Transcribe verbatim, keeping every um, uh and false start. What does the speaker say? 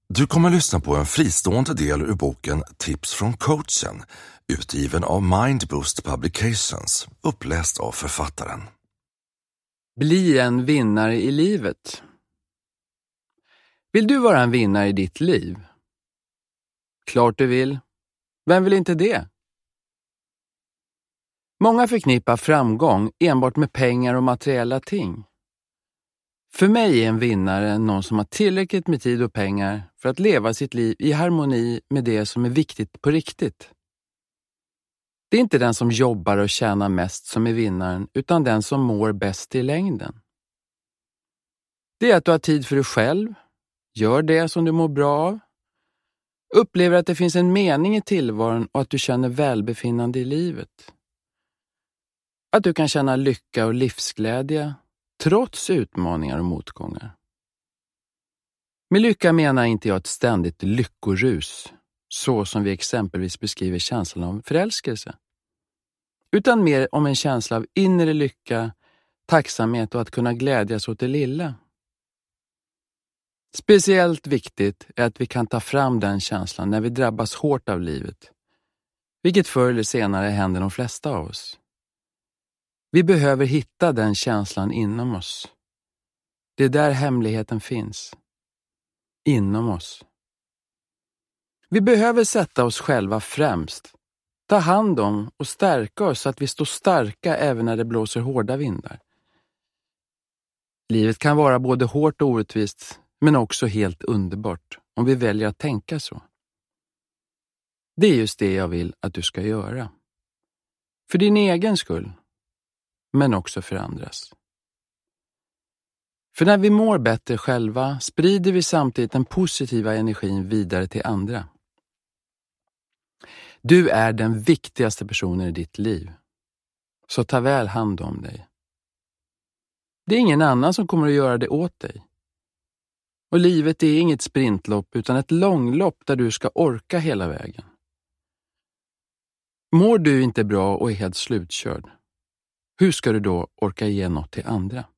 Du kommer lyssna på en fristående del ur boken Tips från coachen, utgiven av Mindboost Publications, uppläst av författaren. Bli en vinnare i livet. Vill du vara en vinnare i ditt liv? Klart du vill. Vem vill inte det? Många förknippar framgång enbart med pengar och materiella ting. För mig är en vinnare någon som har tillräckligt med tid och pengar för att leva sitt liv i harmoni med det som är viktigt på riktigt. Det är inte den som jobbar och tjänar mest som är vinnaren, utan den som mår bäst i längden. Det är att du har tid för dig själv, gör det som du mår bra av, upplever att det finns en mening i tillvaron och att du känner välbefinnande i livet. Att du kan känna lycka och livsglädje trots utmaningar och motgångar. Med lycka menar inte jag ett ständigt lyckorus, så som vi exempelvis beskriver känslan av förälskelse. Utan mer om en känsla av inre lycka, tacksamhet och att kunna glädjas åt det lilla. Speciellt viktigt är att vi kan ta fram den känslan när vi drabbas hårt av livet, vilket förr eller senare händer de flesta av oss. Vi behöver hitta den känslan inom oss. Det är där hemligheten finns. Inom oss. Vi behöver sätta oss själva främst. Ta hand om och stärka oss så att vi står starka även när det blåser hårda vindar. Livet kan vara både hårt och orättvist, men också helt underbart om vi väljer att tänka så. Det är just det jag vill att du ska göra. För din egen skull. Men också för andras. För när vi mår bättre själva sprider vi samtidigt den positiva energin vidare till andra. Du är den viktigaste personen i ditt liv. Så ta väl hand om dig. Det är ingen annan som kommer att göra det åt dig. Och livet är inget sprintlopp utan ett långlopp där du ska orka hela vägen. Mår du inte bra och är helt slutkörd, hur ska du då orka ge något till andra?